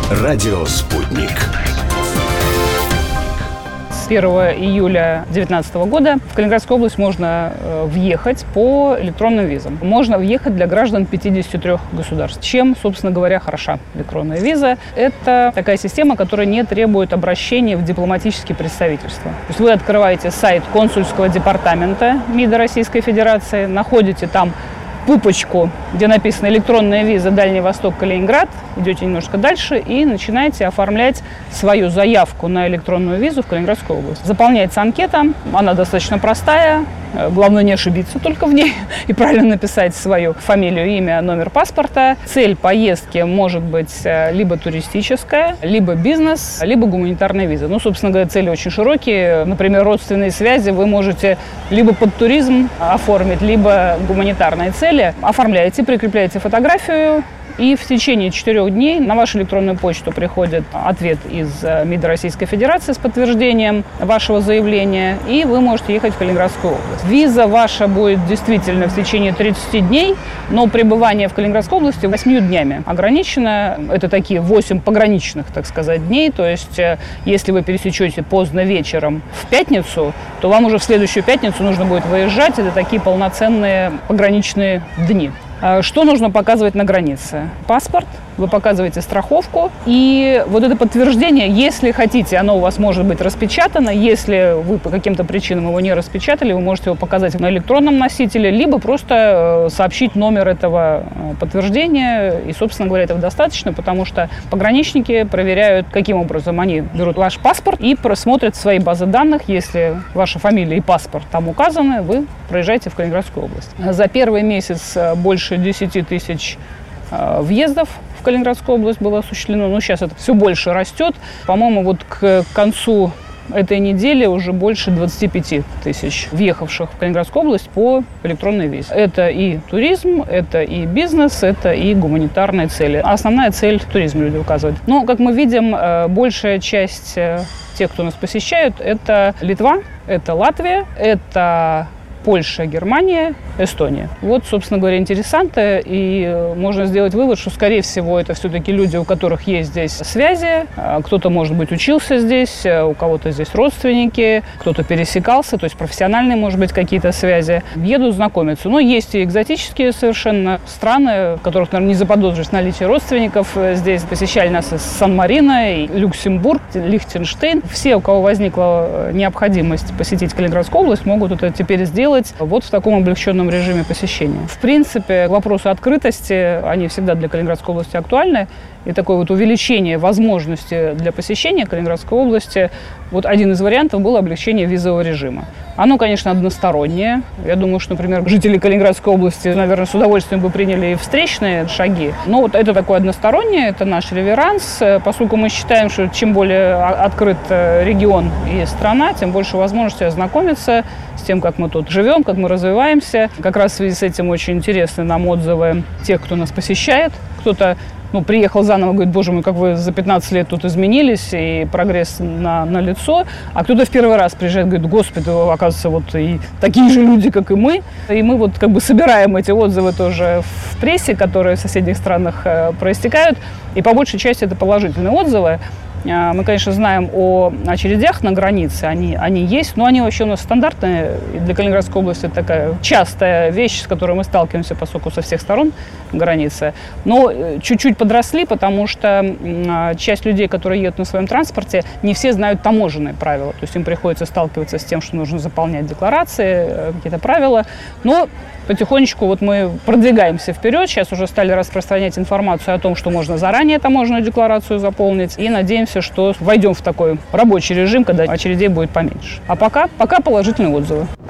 Радио «Спутник». С 1 июля 2019 года в Калининградскую область можно въехать по электронным визам. Можно въехать для граждан 53 государств. Чем, собственно говоря, хороша электронная виза? Это такая система, которая не требует обращения в дипломатические представительства. То есть вы открываете сайт консульского департамента МИДа Российской Федерации, находите там пупочку, где написано «Электронная виза Дальний Восток, Калининград», идете немножко дальше и начинаете оформлять свою заявку на электронную визу в Калининградскую область. Заполняется анкета, она достаточно простая, главное не ошибиться только в ней и правильно написать свою фамилию, имя, номер паспорта. Цель поездки может быть либо туристическая, либо бизнес, либо гуманитарная виза. Ну, собственно говоря, цели очень широкие. Например, родственные связи вы можете либо под туризм оформить, либо гуманитарные цели. Оформляете, прикрепляете фотографию, и в течение 4 дней на вашу электронную почту приходит ответ из МИДа Российской Федерации с подтверждением вашего заявления, и вы можете ехать в Калининградскую область. Виза ваша будет действительно в течение 30 дней, но пребывание в Калининградской области 8 днями ограничено. Это такие 8 пограничных, так сказать, дней. То есть, если вы пересечете поздно вечером в пятницу, то вам уже в следующую пятницу нужно будет выезжать. Это такие полноценные пограничные дни. Что нужно показывать на границе? Паспорт, вы показываете страховку, и вот это подтверждение, если хотите, оно у вас может быть распечатано, если вы по каким-то причинам его не распечатали, вы можете его показать на электронном носителе, либо просто сообщить номер этого подтверждения, и, собственно говоря, этого достаточно, потому что пограничники проверяют, каким образом они берут ваш паспорт и просмотрят свои базы данных. Если ваша фамилия и паспорт там указаны, вы проезжаете в Калининградскую область. За первый месяц больше 10 тысяч въездов в Калининградскую область было осуществлено. Но сейчас это все больше растет. По-моему, вот к концу этой недели уже больше 25 тысяч въехавших в Калининградскую область по электронной визе. Это и туризм, это и бизнес, это и гуманитарные цели. Основная цель – туризм люди указывают. Но, как мы видим, большая часть тех, кто нас посещают, это Литва, это Латвия, это Польша, Германия, Эстония. Вот, собственно говоря, интересанты, и можно сделать вывод, что, скорее всего, это все-таки люди, у которых есть здесь связи, кто-то, может быть, учился здесь, у кого-то здесь родственники, кто-то пересекался, то есть профессиональные, может быть, какие-то связи. Едут знакомиться. Но есть и экзотические совершенно страны, в которых, наверное, не заподозришь наличие родственников. Здесь посещали нас из Сан-Марино, и Люксембург, Лихтенштейн. Все, у кого возникла необходимость посетить Калининградскую область, могут это теперь сделать вот в таком облегченном режиме посещения. В принципе, к вопросу открытости, они всегда для Калининградской области актуальны. И такое вот увеличение возможности для посещения Калининградской области, вот один из вариантов был облегчение визового режима. Оно, конечно, одностороннее. Я думаю, что, например, жители Калининградской области, наверное, с удовольствием бы приняли и встречные шаги. Но вот это такое одностороннее, это наш реверанс, поскольку мы считаем, что чем более открыт регион и страна, тем больше возможностей ознакомиться с тем, как мы тут живем, как мы развиваемся. Как раз в связи с этим очень интересны нам отзывы тех, кто нас посещает. Кто-то приехал заново, говорит: боже мой, как вы за 15 лет тут изменились, и прогресс на лицо. А кто-то в первый раз приезжает, говорит: господи, оказывается, вот и такие же люди, как и мы. И мы вот как бы собираем эти отзывы тоже в прессе, которые в соседних странах проистекают. И по большей части это положительные отзывы. Мы, конечно, знаем о очередях на границе, они есть, но они вообще у нас стандартные. И для Калининградской области это такая частая вещь, с которой мы сталкиваемся, поскольку со всех сторон границы. Но чуть-чуть подросли, потому что часть людей, которые едут на своем транспорте, не все знают таможенные правила. То есть им приходится сталкиваться с тем, что нужно заполнять декларации, какие-то правила. Но потихонечку вот мы продвигаемся вперед. Сейчас уже стали распространять информацию о том, что можно заранее таможенную декларацию заполнить. И надеемся, что войдем в такой рабочий режим, когда очередей будет поменьше. А пока положительные отзывы.